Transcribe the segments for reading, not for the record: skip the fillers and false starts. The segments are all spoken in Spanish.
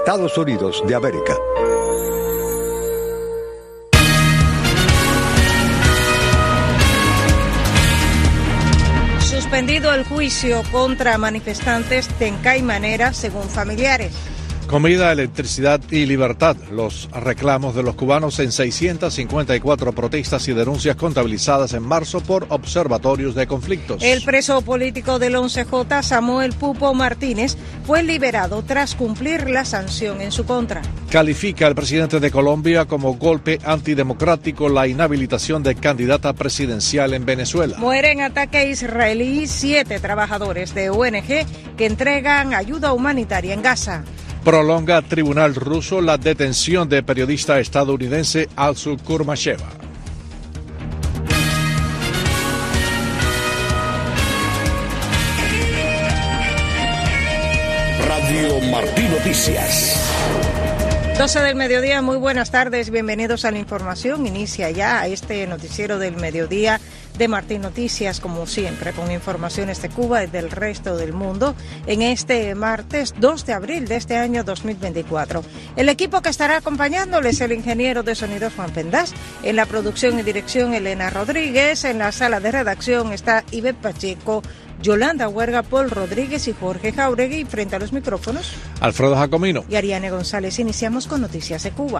Estados Unidos de América. Suspendido el juicio contra manifestantes de Caimanera, según familiares. Comida, electricidad y libertad. Los reclamos de los cubanos en 654 protestas y denuncias contabilizadas en marzo por observatorios de conflictos. El preso político del 11J, Samuel Pupo Martínez, fue liberado tras cumplir la sanción en su contra. Califica el presidente de Colombia como golpe antidemocrático la inhabilitación de candidata presidencial en Venezuela. Muere en ataque israelí 7 trabajadores de ONG que entregan ayuda humanitaria en Gaza. Prolonga tribunal ruso la detención de periodista estadounidense Alsu Kurmasheva. Radio Martí Noticias. 12 del mediodía, muy buenas tardes, bienvenidos a la información. Inicia ya este noticiero del mediodía de Martí Noticias, como siempre, con informaciones de Cuba y del resto del mundo, en este martes 2 de abril de este año 2024. El equipo que estará acompañándoles, el ingeniero de sonido Juan Pendas, en la producción y dirección Elena Rodríguez, en la sala de redacción está Ivette Pacheco, Yolanda Huerga, Paul Rodríguez y Jorge Jauregui, frente a los micrófonos Alfredo Jacomino y Ariane González. Iniciamos con Noticias de Cuba.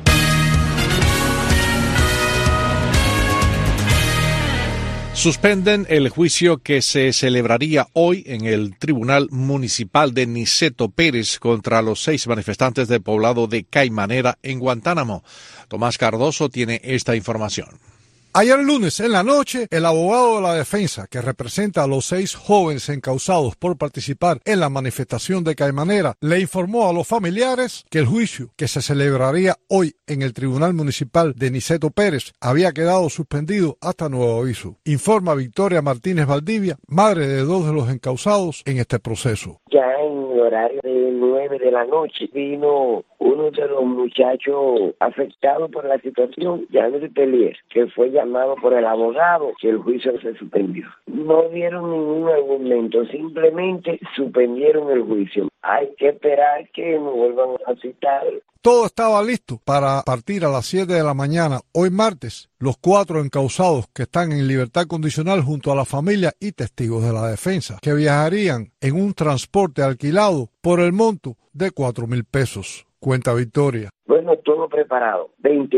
Suspenden el juicio que se celebraría hoy en el Tribunal Municipal de Niceto Pérez contra los 6 manifestantes del poblado de Caimanera en Guantánamo. Tomás Cardoso tiene esta información. Ayer lunes en la noche, el abogado de la defensa, que representa a los 6 jóvenes encausados por participar en la manifestación de Caimanera, le informó a los familiares que el juicio, que se celebraría hoy en el Tribunal Municipal de Niceto Pérez, había quedado suspendido hasta nuevo aviso. Informa Victoria Martínez Valdivia, madre de 2 de los encausados en este proceso. Ya en el horario de 9 de la noche vino uno de los muchachos afectados por la situación, Yandri Pelier, que fue llamado por el abogado, que el juicio se suspendió. No dieron ningún argumento, simplemente suspendieron el juicio. Hay que esperar que nos vuelvan a citar. Todo estaba listo para partir a las 7 de la mañana, hoy martes, los 4 encausados que están en libertad condicional junto a la familia y testigos de la defensa, que viajarían en un transporte alquilado por el monto de 4,000 pesos. Cuenta Victoria. Bueno, todo preparado.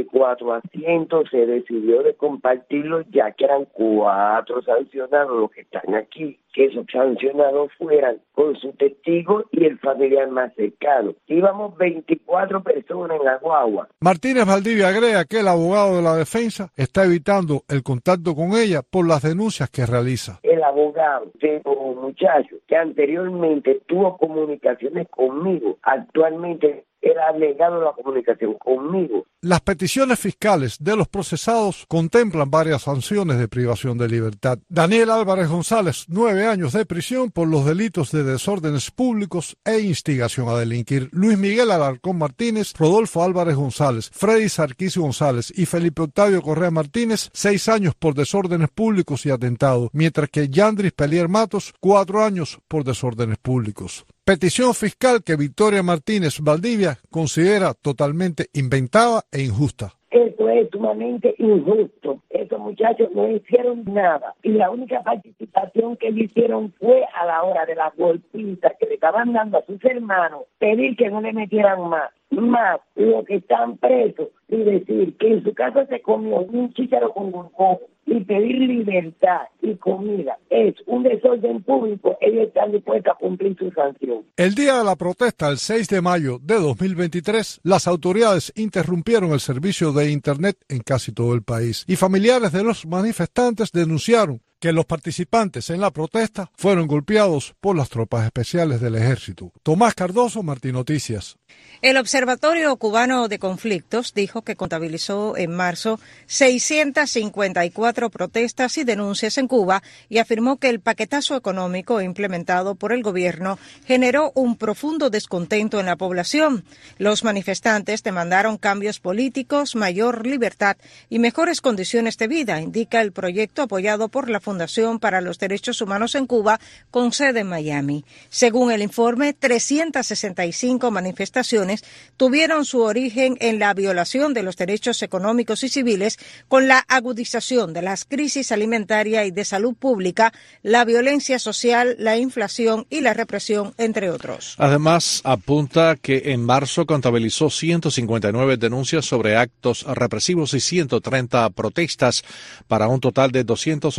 24 asientos, se decidió de compartirlos ya que eran 4 sancionados los que están aquí, que esos sancionados fueran con su testigo y el familiar más cercano. Íbamos 24 personas en la guagua. Martínez Valdivia agrega que el abogado de la defensa está evitando el contacto con ella por las denuncias que realiza. El abogado de un muchacho que anteriormente tuvo comunicaciones conmigo, actualmente era negado la comunicación conmigo. Las peticiones fiscales de los procesados contemplan varias sanciones de privación de libertad. Daniel Álvarez González, 9 años de prisión por los delitos de desórdenes públicos e instigación a delinquir. Luis Miguel Alarcón Martínez, Rodolfo Álvarez González, Freddy Sarquís González y Felipe Octavio Correa Martínez, 6 años por desórdenes públicos y atentado, mientras que Yandris Pelier Matos, 4 años por desórdenes públicos. Petición fiscal que Victoria Martínez Valdivia considera totalmente inventada e injusta. Eso es sumamente injusto. Estos muchachos no hicieron nada. Y la única participación que ellos hicieron fue a la hora de las golpizas que le estaban dando a sus hermanos, pedir que no le metieran más los que están presos, y decir que en su casa se comió un chícharo con gorgojo y pedir libertad y comida es un desorden público. Ellos están dispuestos a cumplir su sanción. El día de la protesta, el 6 de mayo de 2023, las autoridades interrumpieron el servicio de Internet en casi todo el país y familiares de los manifestantes denunciaron que los participantes en la protesta fueron golpeados por las tropas especiales del ejército. Tomás Cardoso, Martí Noticias. El Observatorio Cubano de Conflictos dijo que contabilizó en marzo 654 protestas y denuncias en Cuba y afirmó que el paquetazo económico implementado por el gobierno generó un profundo descontento en la población. Los manifestantes demandaron cambios políticos, mayor libertad y mejores condiciones de vida, indica el proyecto apoyado por la Fundación para los Derechos Humanos en Cuba, con sede en Miami. Según el informe, 365 manifestaciones manifestaciones tuvieron su origen en la violación de los derechos económicos y civiles, con la agudización de las crisis alimentaria y de salud pública, la violencia social, la inflación y la represión, entre otros. Además, apunta que en marzo contabilizó 159 denuncias sobre actos represivos y 130 protestas, para un total de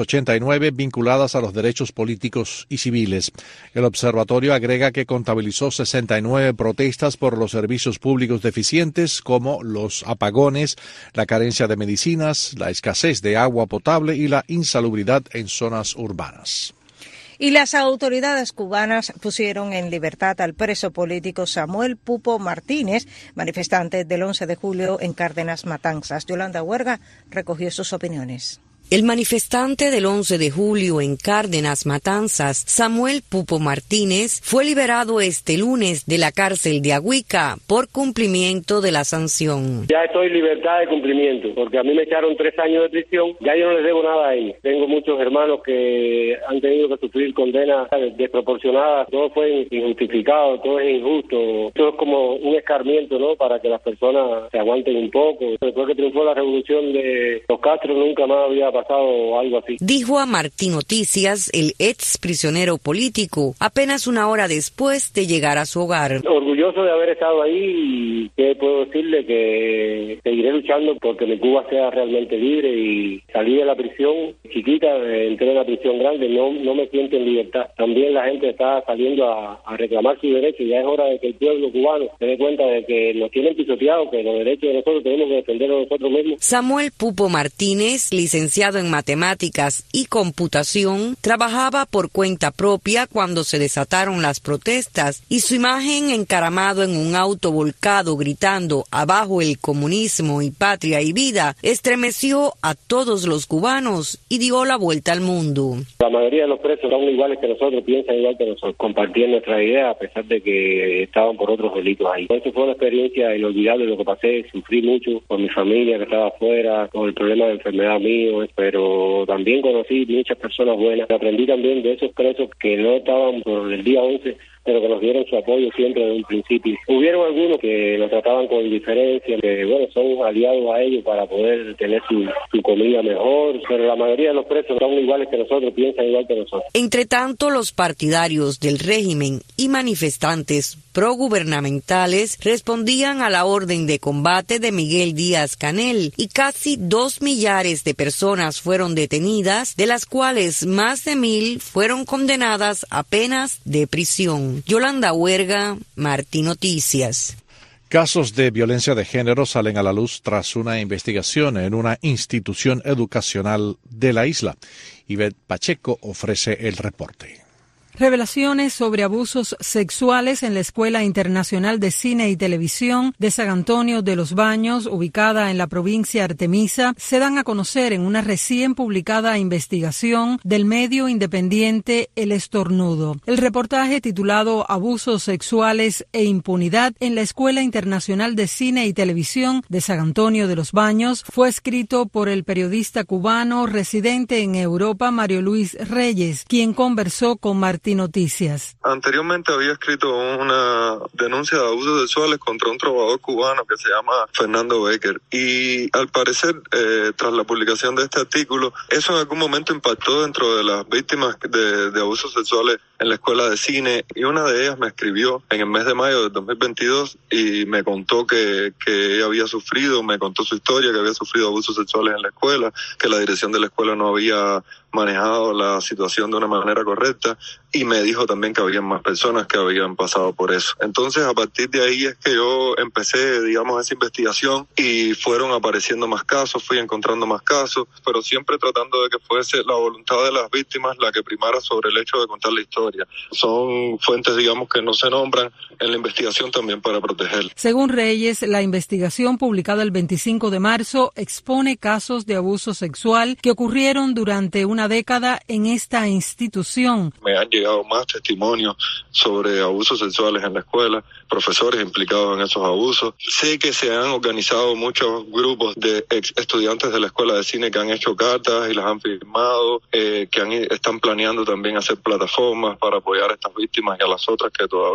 289 vinculadas a los derechos políticos y civiles. El observatorio agrega que contabilizó 69 protestas por los servicios públicos deficientes, como los apagones, la carencia de medicinas, la escasez de agua potable y la insalubridad en zonas urbanas. Y las autoridades cubanas pusieron en libertad al preso político Samuel Pupo Martínez, manifestante del 11 de julio en Cárdenas, Matanzas. Yolanda Huerga recogió sus opiniones. El manifestante del 11 de julio en Cárdenas, Matanzas, Samuel Pupo Martínez, fue liberado este lunes de la cárcel de Agüica por cumplimiento de la sanción. Ya estoy en libertad de cumplimiento, porque a mí me echaron 3 años de prisión, ya yo no les debo nada a ellos. Tengo muchos hermanos que han tenido que sufrir condenas desproporcionadas, todo fue injustificado, todo es injusto, todo es como un escarmiento, ¿no?, para que las personas se aguanten un poco. Después que triunfó la revolución de los Castro, nunca más había pasado algo así. Dijo a Martín Noticias el ex prisionero político, apenas una hora después de llegar a su hogar. Orgulloso de haber estado ahí, y que puedo decirle que seguiré luchando porque mi Cuba sea realmente libre, y salí de la prisión chiquita, entré en la prisión grande, no me siento en libertad. También la gente está saliendo a reclamar sus derechos, ya es hora de que el pueblo cubano se dé cuenta de que nos tienen pisoteados, que los derechos de nosotros tenemos que defenderlos nosotros mismos. Samuel Pupo Martínez, licenciado en matemáticas y computación, trabajaba por cuenta propia cuando se desataron las protestas, y su imagen encaramado en un auto volcado gritando "abajo el comunismo y patria y vida" estremeció a todos los cubanos y dio la vuelta al mundo. La mayoría de los presos son iguales que nosotros, piensan igual que nosotros, compartían nuestra idea a pesar de que estaban por otros delitos ahí. Eso fue una experiencia inolvidable lo que pasé, sufrí mucho por mi familia que estaba afuera, con el problema de enfermedad mío, pero también conocí muchas personas buenas. Aprendí también de esos presos que no estaban por el día 11, pero que nos dieron su apoyo siempre desde un principio. Hubieron algunos que nos trataban con indiferencia, que bueno, son aliados a ellos para poder tener su comida mejor, pero la mayoría de los presos son iguales que nosotros, piensan igual que nosotros. Entre tanto, los partidarios del régimen y manifestantes progubernamentales respondían a la orden de combate de Miguel Díaz-Canel, y casi 2 millares de personas fueron detenidas, de las cuales más de 1,000 fueron condenadas a penas de prisión. Yolanda Huerga, Martín Noticias. Casos de violencia de género salen a la luz tras una investigación en una institución educacional de la isla. Ivette Pacheco ofrece el reporte. Revelaciones sobre abusos sexuales en la Escuela Internacional de Cine y Televisión de San Antonio de los Baños, ubicada en la provincia Artemisa, se dan a conocer en una recién publicada investigación del medio independiente El Estornudo. El reportaje, titulado Abusos sexuales e impunidad en la Escuela Internacional de Cine y Televisión de San Antonio de los Baños, fue escrito por el periodista cubano residente en Europa, Mario Luis Reyes, quien conversó con Martín Noticias. Anteriormente había escrito una denuncia de abusos sexuales contra un trovador cubano que se llama Fernando Becker, y al parecer tras la publicación de este artículo, eso en algún momento impactó dentro de las víctimas de abusos sexuales en la escuela de cine, y una de ellas me escribió en el mes de mayo de 2022 y me contó que ella había sufrido, me contó su historia, que había sufrido abusos sexuales en la escuela, que la dirección de la escuela no había manejado la situación de una manera correcta, y me dijo también que había más personas que habían pasado por eso. Entonces, a partir de ahí es que yo empecé, digamos, esa investigación, y fueron apareciendo más casos, fui encontrando más casos, pero siempre tratando de que fuese la voluntad de las víctimas la que primara sobre el hecho de contar la historia. Son fuentes, digamos, que no se nombran en la investigación también para proteger. Según Reyes, la investigación publicada el 25 de marzo expone casos de abuso sexual que ocurrieron durante una década en esta institución. Me han llegado más testimonios sobre abusos sexuales en la escuela, profesores implicados en esos abusos. Sé que se han organizado muchos grupos de ex estudiantes de la escuela de cine que han hecho cartas y las han firmado, están planeando también hacer plataformas para apoyar a estas víctimas y a las otras que todavía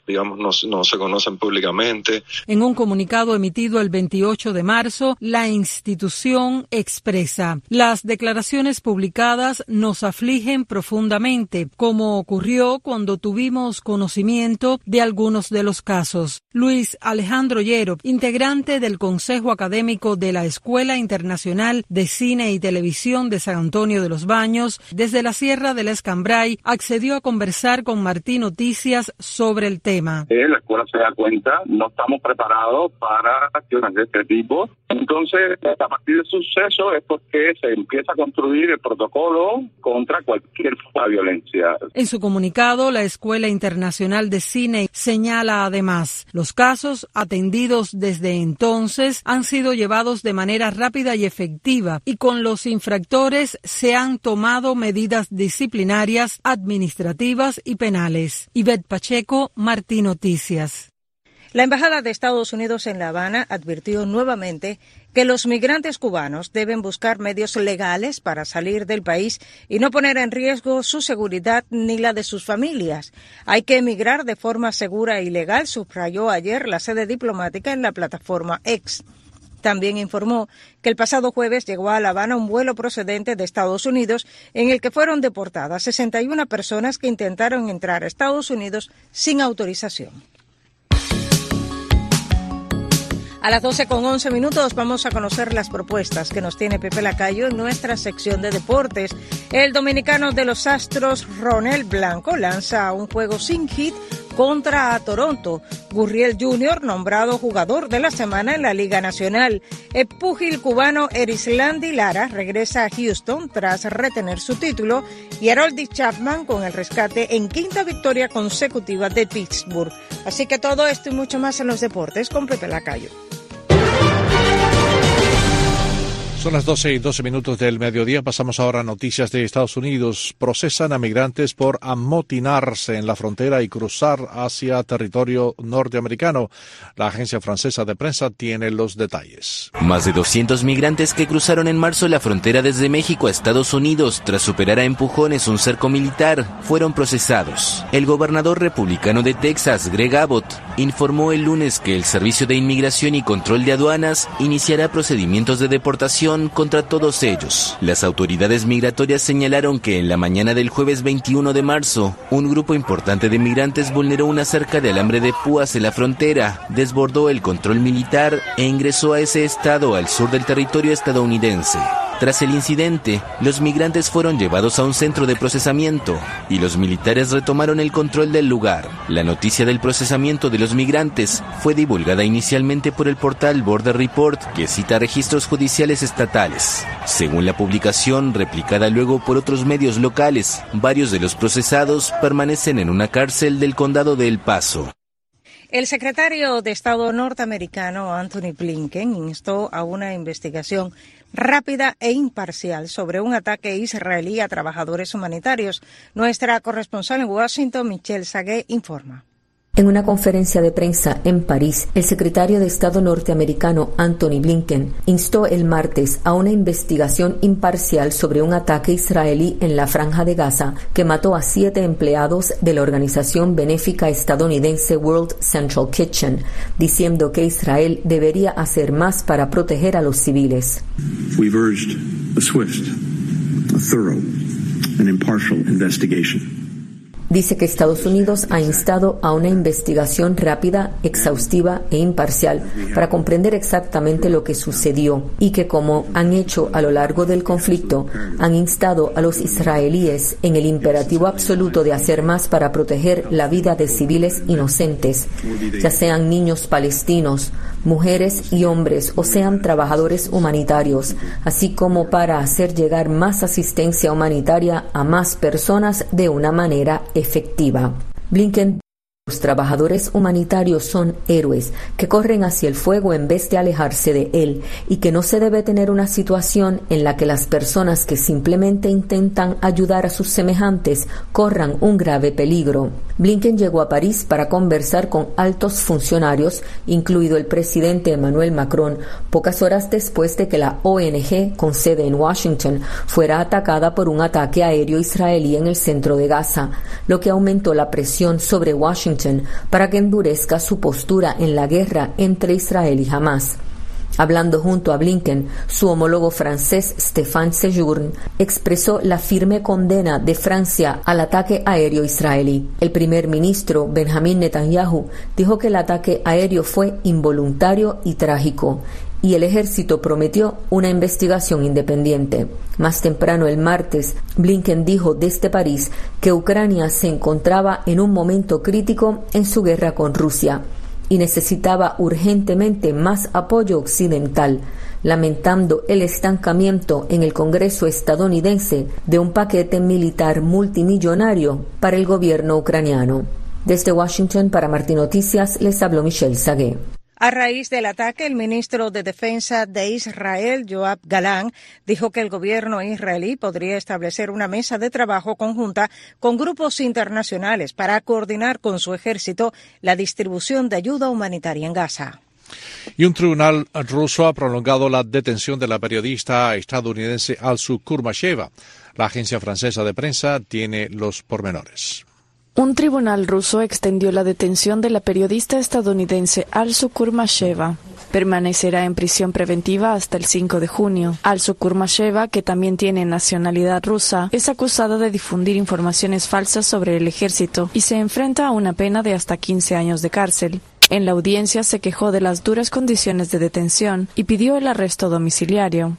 digamos, no se conocen públicamente. En un comunicado emitido el 28 de marzo, la institución expresa: las declaraciones publicadas nos afligen profundamente, como ocurrió cuando tuvimos conocimiento de algunos de los casos. Luis Alejandro Llero, integrante del Consejo Académico de la Escuela Internacional de Cine y Televisión de San Antonio de los Baños, desde la Sierra del Escambray, accedió a conversar con Martí Noticias sobre el tema. La escuela se da cuenta, no estamos preparados para acciones de este tipo. Entonces, a partir del suceso es porque se empieza a construir el protocolo contra cualquier forma de violencia. En su comunicado, la Escuela Internacional de Cine señala además: los casos atendidos desde entonces han sido llevados de manera rápida y efectiva, y con los infractores se han tomado medidas disciplinarias, administrativas y penales. Ivette Pacheco, Martí Noticias. La Embajada de Estados Unidos en La Habana advirtió nuevamente que los migrantes cubanos deben buscar medios legales para salir del país y no poner en riesgo su seguridad ni la de sus familias. Hay que emigrar de forma segura y legal, subrayó ayer la sede diplomática en la plataforma X. También informó que el pasado jueves llegó a La Habana un vuelo procedente de Estados Unidos en el que fueron deportadas 61 personas que intentaron entrar a Estados Unidos sin autorización. A las 12:11 vamos a conocer las propuestas que nos tiene Pepe Lacayo en nuestra sección de deportes. El dominicano de los Astros, Ronel Blanco, lanza un juego sin hit contra Toronto. Gurriel Jr., nombrado jugador de la semana en la Liga Nacional. El púgil cubano Erislandy Lara regresa a Houston tras retener su título. Y Harold Chapman con el rescate en quinta victoria consecutiva de Pittsburgh. Así que todo esto y mucho más en los deportes con Pepe Lacayo. Son las 12:12 del mediodía. Pasamos ahora a noticias de Estados Unidos. Procesan a migrantes por amotinarse en la frontera y cruzar hacia territorio norteamericano. La agencia francesa de prensa tiene los detalles. Más de 200 migrantes que cruzaron en marzo la frontera desde México a Estados Unidos tras superar a empujones un cerco militar fueron procesados. El gobernador republicano de Texas, Greg Abbott, informó el lunes que el Servicio de Inmigración y Control de Aduanas iniciará procedimientos de deportación contra todos ellos. Las autoridades migratorias señalaron que en la mañana del jueves 21 de marzo, un grupo importante de migrantes vulneró una cerca de alambre de púas en la frontera, desbordó el control militar e ingresó a ese estado al sur del territorio estadounidense. Tras el incidente, los migrantes fueron llevados a un centro de procesamiento y los militares retomaron el control del lugar. La noticia del procesamiento de los migrantes fue divulgada inicialmente por el portal Border Report, que cita registros judiciales estatales. Según la publicación, replicada luego por otros medios locales, varios de los procesados permanecen en una cárcel del condado de El Paso. El secretario de Estado norteamericano Anthony Blinken instó a una investigación rápida e imparcial sobre un ataque israelí a trabajadores humanitarios. Nuestra corresponsal en Washington, Michelle Sagué, informa. En una conferencia de prensa en París, el secretario de Estado norteamericano Anthony Blinken instó el martes a una investigación imparcial sobre un ataque israelí en la Franja de Gaza que mató a 7 empleados de la organización benéfica estadounidense World Central Kitchen, diciendo que Israel debería hacer más para proteger a los civiles. We've urged a swift, a thorough, and impartial investigation. Dice que Estados Unidos ha instado a una investigación rápida, exhaustiva e imparcial para comprender exactamente lo que sucedió y que, como han hecho a lo largo del conflicto, han instado a los israelíes en el imperativo absoluto de hacer más para proteger la vida de civiles inocentes, ya sean niños palestinos, mujeres y hombres o sean trabajadores humanitarios, así como para hacer llegar más asistencia humanitaria a más personas de una manera efectiva. Blinken: los trabajadores humanitarios son héroes que corren hacia el fuego en vez de alejarse de él y que no se debe tener una situación en la que las personas que simplemente intentan ayudar a sus semejantes corran un grave peligro. Blinken llegó a París para conversar con altos funcionarios, incluido el presidente Emmanuel Macron, pocas horas después de que la ONG con sede en Washington fuera atacada por un ataque aéreo israelí en el centro de Gaza, lo que aumentó la presión sobre Washington Washington para que endurezca su postura en la guerra entre Israel y Hamás. Hablando junto a Blinken, su homólogo francés Stéphane Séjourne expresó la firme condena de Francia al ataque aéreo israelí. El primer ministro Benjamin Netanyahu dijo que el ataque aéreo fue involuntario y trágico, y el ejército prometió una investigación independiente. Más temprano el martes, Blinken dijo desde París que Ucrania se encontraba en un momento crítico en su guerra con Rusia y necesitaba urgentemente más apoyo occidental, lamentando el estancamiento en el Congreso estadounidense de un paquete militar multimillonario para el gobierno ucraniano. Desde Washington, para Martín Noticias, les habló Michelle Sagué. A raíz del ataque, el ministro de Defensa de Israel, Yoav Galán, dijo que el gobierno israelí podría establecer una mesa de trabajo conjunta con grupos internacionales para coordinar con su ejército la distribución de ayuda humanitaria en Gaza. Y un tribunal ruso ha prolongado la detención de la periodista estadounidense Alsu Kurmasheva. La agencia francesa de prensa tiene los pormenores. Un tribunal ruso extendió la detención de la periodista estadounidense Alsu Kurmasheva. Permanecerá en prisión preventiva hasta el 5 de junio. Alsu Kurmasheva, que también tiene nacionalidad rusa, es acusada de difundir informaciones falsas sobre el ejército y se enfrenta a una pena de hasta 15 años de cárcel. En la audiencia se quejó de las duras condiciones de detención y pidió el arresto domiciliario.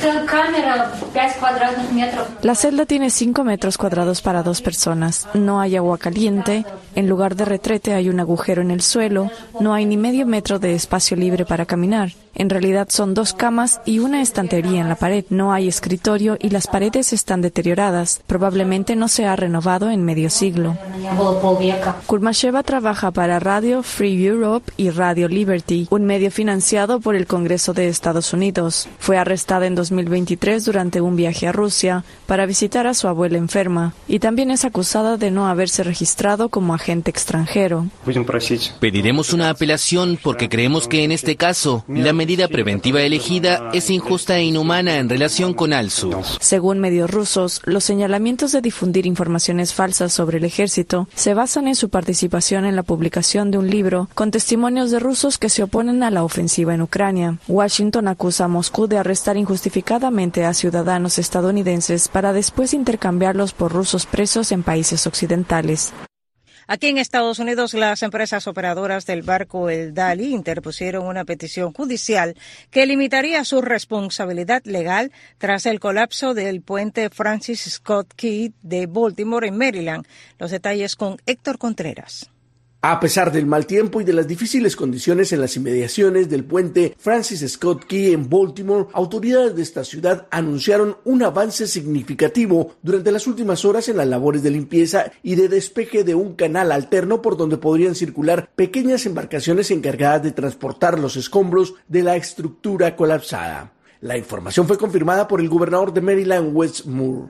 La celda tiene 5 metros cuadrados para 2 personas. No hay agua caliente. En lugar de retrete hay un agujero en el suelo. No hay ni medio metro de espacio libre para caminar. En realidad son 2 camas y una estantería en la pared. No hay escritorio y las paredes están deterioradas. Probablemente no se ha renovado en medio siglo. Kurmasheva trabaja para Radio Free Europe y Radio Liberty, un medio financiado por el Congreso de Estados Unidos. Fue arrestada en 2023 durante un viaje a Rusia para visitar a su abuela enferma y también es acusada de no haberse registrado como agente extranjero. Pediremos una apelación porque creemos que en este caso la medida preventiva elegida es injusta e inhumana en relación con Alsu. Según medios rusos, los señalamientos de difundir informaciones falsas sobre el ejército se basan en su participación en la publicación de un libro con testimonios de rusos que se oponen a la ofensiva en Ucrania. Washington acusa a Moscú de arrestar injustificadamente a ciudadanos estadounidenses para después intercambiarlos por rusos presos en países occidentales. Aquí en Estados Unidos, las empresas operadoras del barco El Dali interpusieron una petición judicial que limitaría su responsabilidad legal tras el colapso del puente Francis Scott Key de Baltimore en Maryland. Los detalles con Héctor Contreras. A pesar del mal tiempo y de las difíciles condiciones en las inmediaciones del puente Francis Scott Key en Baltimore, autoridades de esta ciudad anunciaron un avance significativo durante las últimas horas en las labores de limpieza y de despeje de un canal alterno por donde podrían circular pequeñas embarcaciones encargadas de transportar los escombros de la estructura colapsada. La información fue confirmada por el gobernador de Maryland, Wes Moore.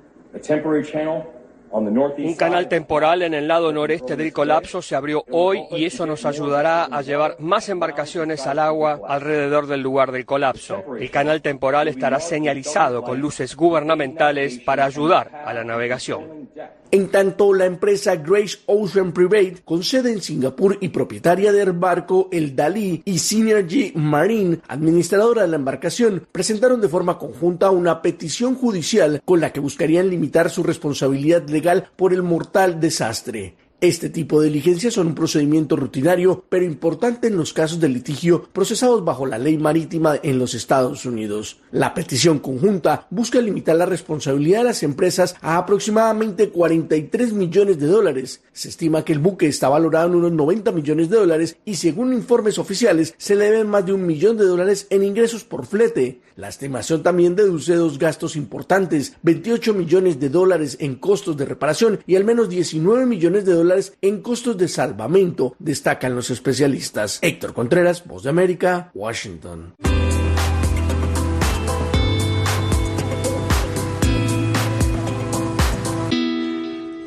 Un canal temporal en el lado noreste del colapso se abrió hoy y eso nos ayudará a llevar más embarcaciones al agua alrededor del lugar del colapso. El canal temporal estará señalizado con luces gubernamentales para ayudar a la navegación. En tanto, la empresa Grace Ocean Private, con sede en Singapur y propietaria del barco El Dali, y Synergy Marine, administradora de la embarcación, presentaron de forma conjunta una petición judicial con la que buscarían limitar su responsabilidad legal por el mortal desastre. Este tipo de diligencias son un procedimiento rutinario, pero importante en los casos de litigio procesados bajo la ley marítima en los Estados Unidos. La petición conjunta busca limitar la responsabilidad de las empresas a aproximadamente $43 millones. Se estima que el buque está valorado en unos $90 millones y según informes oficiales se le deben más de $1 millón en ingresos por flete. La estimación también deduce 2 gastos importantes, $28 millones en costos de reparación y al menos $19 millones en costos de salvamento, destacan los especialistas. Héctor Contreras, Voz de América, Washington.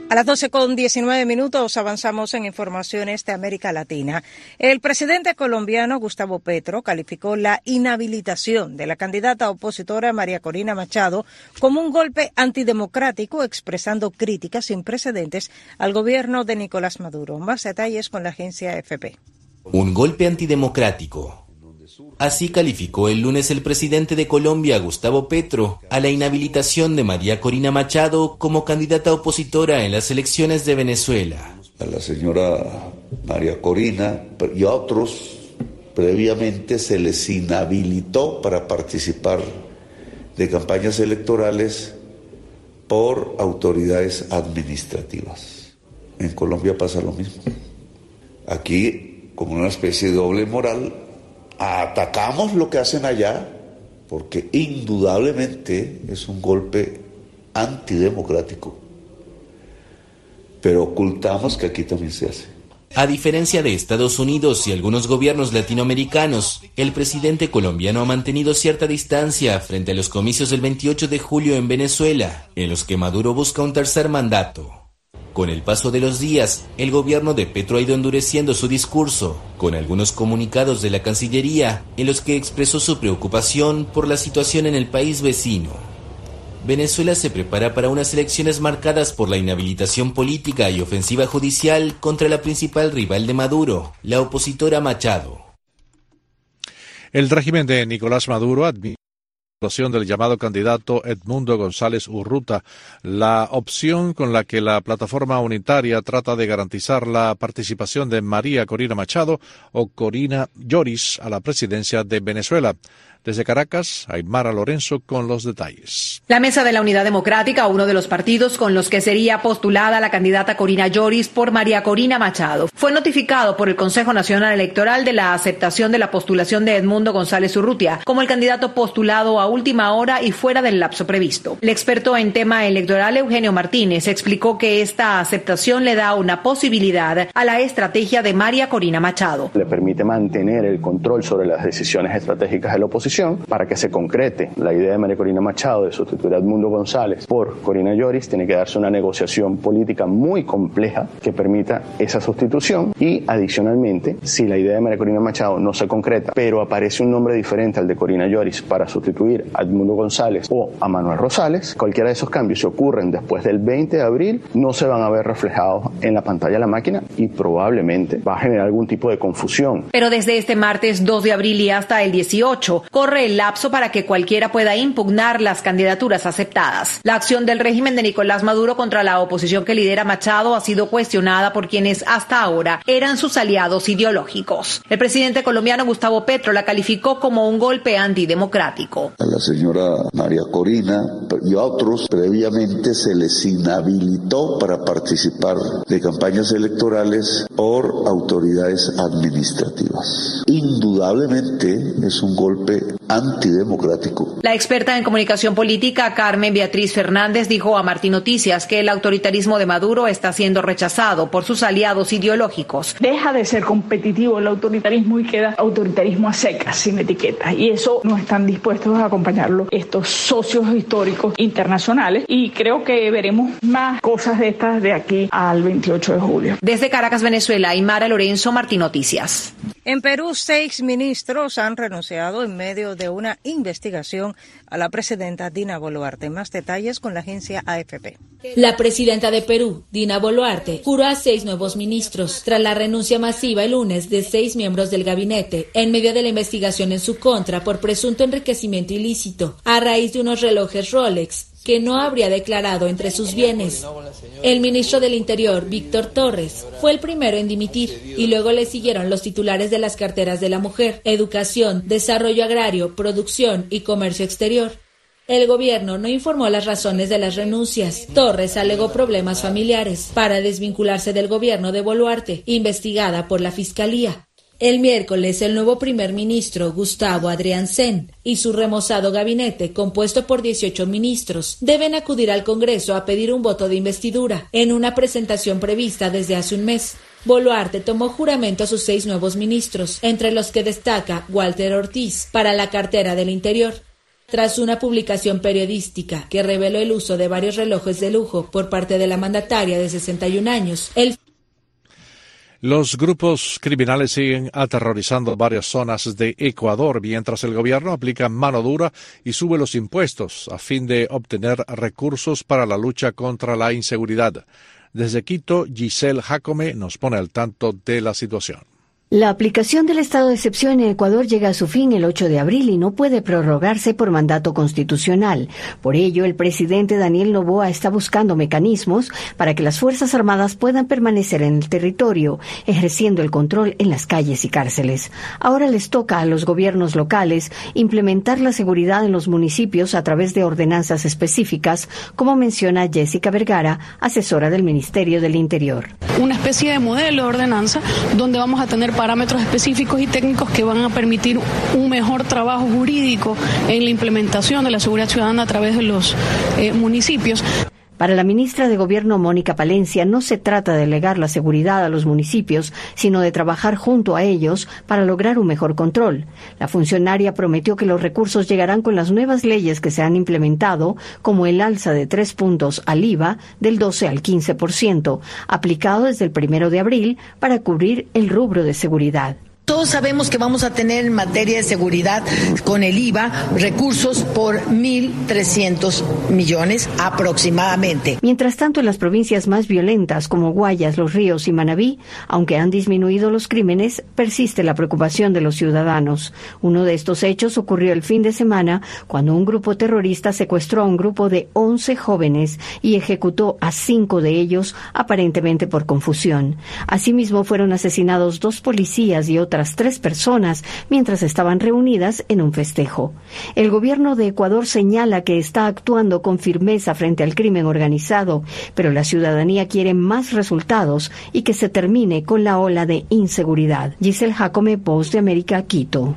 A las 12:19 avanzamos en informaciones de América Latina. El presidente colombiano Gustavo Petro calificó la inhabilitación de la candidata opositora María Corina Machado como un golpe antidemocrático, expresando críticas sin precedentes al gobierno de Nicolás Maduro. Más detalles con la agencia AFP. Un golpe antidemocrático. Así calificó el lunes el presidente de Colombia, Gustavo Petro, a la inhabilitación de María Corina Machado como candidata opositora en las elecciones de Venezuela. A la señora María Corina y a otros previamente se les inhabilitó para participar de campañas electorales por autoridades administrativas. En Colombia pasa lo mismo. Aquí, como una especie de doble moral, atacamos lo que hacen allá, porque indudablemente es un golpe antidemocrático, pero ocultamos que aquí también se hace. A diferencia de Estados Unidos y algunos gobiernos latinoamericanos, el presidente colombiano ha mantenido cierta distancia frente a los comicios del 28 de julio en Venezuela, en los que Maduro busca un tercer mandato. Con el paso de los días, el gobierno de Petro ha ido endureciendo su discurso, con algunos comunicados de la Cancillería en los que expresó su preocupación por la situación en el país vecino. Venezuela se prepara para unas elecciones marcadas por la inhabilitación política y ofensiva judicial contra la principal rival de Maduro, la opositora Machado. El régimen de Nicolás Maduro admite la situación del llamado candidato Edmundo González Urruta, la opción con la que la plataforma unitaria trata de garantizar la participación de María Corina Machado o Corina Lloris a la presidencia de Venezuela. Desde Caracas, Aymara Lorenzo con los detalles. La Mesa de la Unidad Democrática, uno de los partidos con los que sería postulada la candidata Corina Lloris por María Corina Machado, fue notificado por el Consejo Nacional Electoral de la aceptación de la postulación de Edmundo González Urrutia como el candidato postulado a última hora y fuera del lapso previsto. El experto en tema electoral Eugenio Martínez explicó que esta aceptación le da una posibilidad a la estrategia de María Corina Machado. Le permite mantener el control sobre las decisiones estratégicas de la oposición para que se concrete la idea de María Corina Machado de sustituir a Edmundo González por Corina Lloris. Tiene que darse una negociación política muy compleja que permita esa sustitución y adicionalmente, si la idea de María Corina Machado no se concreta, pero aparece un nombre diferente al de Corina Lloris para sustituir a Edmundo González o a Manuel Rosales, cualquiera de esos cambios, si ocurren después del 20 de abril, no se van a ver reflejados en la pantalla de la máquina y probablemente va a generar algún tipo de confusión. Pero desde este martes 2 de abril y hasta el 18, corre el lapso para que cualquiera pueda impugnar las candidaturas aceptadas. La acción del régimen de Nicolás Maduro contra la oposición que lidera Machado ha sido cuestionada por quienes hasta ahora eran sus aliados ideológicos. El presidente colombiano Gustavo Petro la calificó como un golpe antidemocrático. A la señora María Corina y a otros previamente se les inhabilitó para participar de campañas electorales por autoridades administrativas. Indudablemente es un golpe antidemocrático. La experta en comunicación política Carmen Beatriz Fernández dijo a Martín Noticias que el autoritarismo de Maduro está siendo rechazado por sus aliados ideológicos. Deja de ser competitivo el autoritarismo y queda autoritarismo a secas, sin etiquetas, y eso no están dispuestos a acompañarlo estos socios históricos internacionales, y creo que veremos más cosas de estas de aquí al 28 de julio. Desde Caracas, Venezuela, Aymara Lorenzo, Martín Noticias. En Perú, 6 ministros han renunciado en medio de una investigación a la presidenta Dina Boluarte. Más detalles con la agencia AFP. La presidenta de Perú, Dina Boluarte, juró a 6 nuevos ministros tras la renuncia masiva el lunes de 6 miembros del gabinete en medio de la investigación en su contra por presunto enriquecimiento ilícito a raíz de unos relojes Rolex que no habría declarado entre sus bienes. El ministro del Interior, Víctor Torres, fue el primero en dimitir y luego le siguieron los titulares de las carteras de la Mujer, Educación, Desarrollo Agrario, Producción y Comercio Exterior. El gobierno no informó las razones de las renuncias. Torres alegó problemas familiares para desvincularse del gobierno de Boluarte, investigada por la Fiscalía. El miércoles, el nuevo primer ministro, Gustavo Adrián Sen, y su remozado gabinete, compuesto por 18 ministros, deben acudir al Congreso a pedir un voto de investidura, en una presentación prevista desde hace un mes. Boluarte tomó juramento a sus 6 nuevos ministros, entre los que destaca Walter Ortiz, para la cartera del Interior. tras una publicación periodística que reveló el uso de varios relojes de lujo por parte de la mandataria de 61 años. Los grupos criminales siguen aterrorizando varias zonas de Ecuador, mientras el gobierno aplica mano dura y sube los impuestos a fin de obtener recursos para la lucha contra la inseguridad. Desde Quito, Giselle Jacome nos pone al tanto de la situación. La aplicación del estado de excepción en Ecuador llega a su fin el 8 de abril y no puede prorrogarse por mandato constitucional. Por ello, el presidente Daniel Noboa está buscando mecanismos para que las Fuerzas Armadas puedan permanecer en el territorio, ejerciendo el control en las calles y cárceles. Ahora les toca a los gobiernos locales implementar la seguridad en los municipios a través de ordenanzas específicas, como menciona Jessica Vergara, asesora del Ministerio del Interior. Una especie de modelo de ordenanza donde vamos a tener parámetros específicos y técnicos que van a permitir un mejor trabajo jurídico en la implementación de la seguridad ciudadana a través de los municipios. Para la ministra de Gobierno, Mónica Palencia, no se trata de delegar la seguridad a los municipios, sino de trabajar junto a ellos para lograr un mejor control. La funcionaria prometió que los recursos llegarán con las nuevas leyes que se han implementado, como el alza de 3 puntos al IVA del 12 al 15%, aplicado desde el 1 de abril para cubrir el rubro de seguridad. Todos sabemos que vamos a tener en materia de seguridad con el IVA recursos por 1.300 millones aproximadamente. Mientras tanto, en las provincias más violentas como Guayas, Los Ríos y Manabí, aunque han disminuido los crímenes, persiste la preocupación de los ciudadanos. Uno de estos hechos ocurrió el fin de semana cuando un grupo terrorista secuestró a un grupo de 11 jóvenes y ejecutó a 5 de ellos aparentemente por confusión. Asimismo, fueron asesinados 2 policías y otras 3 personas mientras estaban reunidas en un festejo. El gobierno de Ecuador señala que está actuando con firmeza frente al crimen organizado, pero la ciudadanía quiere más resultados y que se termine con la ola de inseguridad. Giselle Jacome, Voz de América, Quito.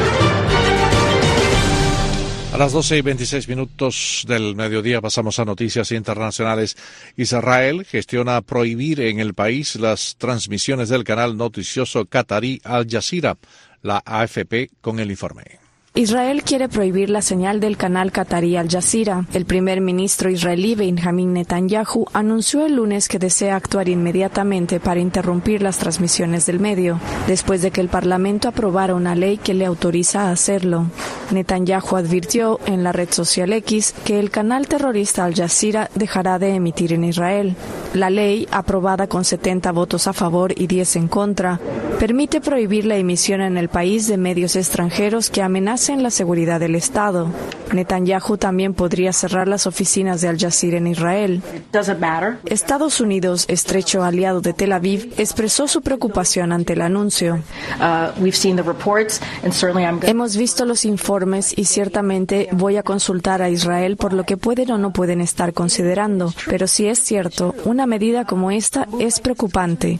A las 12:26 del mediodía pasamos a noticias internacionales. Israel gestiona prohibir en el país las transmisiones del canal noticioso qatarí Al Jazeera. La AFP con el informe. Israel quiere prohibir la señal del canal qatarí Al Jazeera. El primer ministro israelí Benjamin Netanyahu anunció el lunes que desea actuar inmediatamente para interrumpir las transmisiones del medio, después de que el Parlamento aprobara una ley que le autoriza a hacerlo. Netanyahu advirtió en la red social X que el canal terrorista Al Jazeera dejará de emitir en Israel. La ley, aprobada con 70 votos a favor y 10 en contra, permite prohibir la emisión en el país de medios extranjeros que amenazan la seguridad del Estado. Netanyahu también podría cerrar las oficinas de Al Jazeera en Israel. Estados Unidos, estrecho aliado de Tel Aviv, expresó su preocupación ante el anuncio. Hemos visto los informes y ciertamente voy a consultar a Israel por lo que pueden o no pueden estar considerando. Pero si es cierto, una medida como esta es preocupante.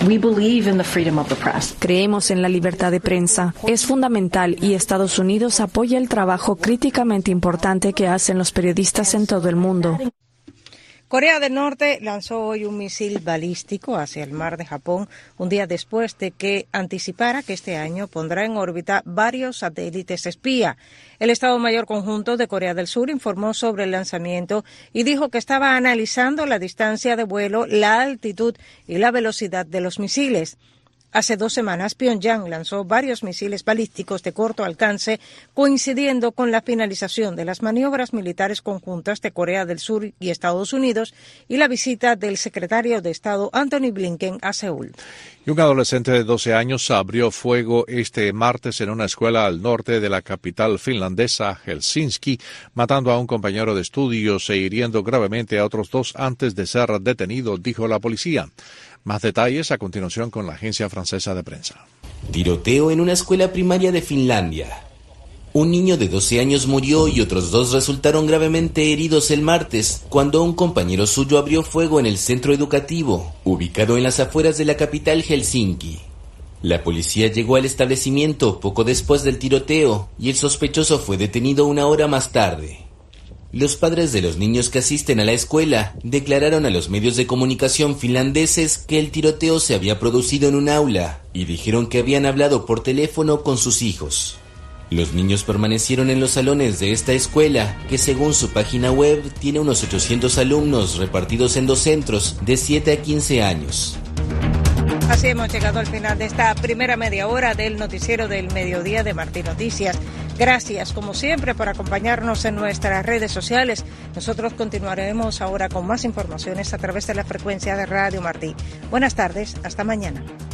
Creemos en la libertad de prensa. Es fundamental y Estados Unidos apoya el trabajo críticamente importante que hacen los periodistas en todo el mundo. Corea del Norte lanzó hoy un misil balístico hacia el mar de Japón, un día después de que anticipara que este año pondrá en órbita varios satélites espía. El Estado Mayor Conjunto de Corea del Sur informó sobre el lanzamiento y dijo que estaba analizando la distancia de vuelo, la altitud y la velocidad de los misiles. Hace 2 semanas, Pyongyang lanzó varios misiles balísticos de corto alcance, coincidiendo con la finalización de las maniobras militares conjuntas de Corea del Sur y Estados Unidos y la visita del secretario de Estado Antony Blinken a Seúl. Y un adolescente de 12 años abrió fuego este martes en una escuela al norte de la capital finlandesa, Helsinki, matando a un compañero de estudios e hiriendo gravemente a otros 2 antes de ser detenido, dijo la policía. Más detalles a continuación con la agencia francesa de prensa. Tiroteo en una escuela primaria de Finlandia. Un niño de 12 años murió y otros 2 resultaron gravemente heridos el martes cuando un compañero suyo abrió fuego en el centro educativo, ubicado en las afueras de la capital Helsinki. La policía llegó al establecimiento poco después del tiroteo y el sospechoso fue detenido 1 hora más tarde. Los padres de los niños que asisten a la escuela declararon a los medios de comunicación finlandeses que el tiroteo se había producido en un aula y dijeron que habían hablado por teléfono con sus hijos. Los niños permanecieron en los salones de esta escuela, que según su página web tiene unos 800 alumnos repartidos en 2 centros de 7 a 15 años. Así hemos llegado al final de esta primera media hora del noticiero del mediodía de Martín Noticias. Gracias, como siempre, por acompañarnos en nuestras redes sociales. Nosotros continuaremos ahora con más informaciones a través de la frecuencia de Radio Martí. Buenas tardes, hasta mañana.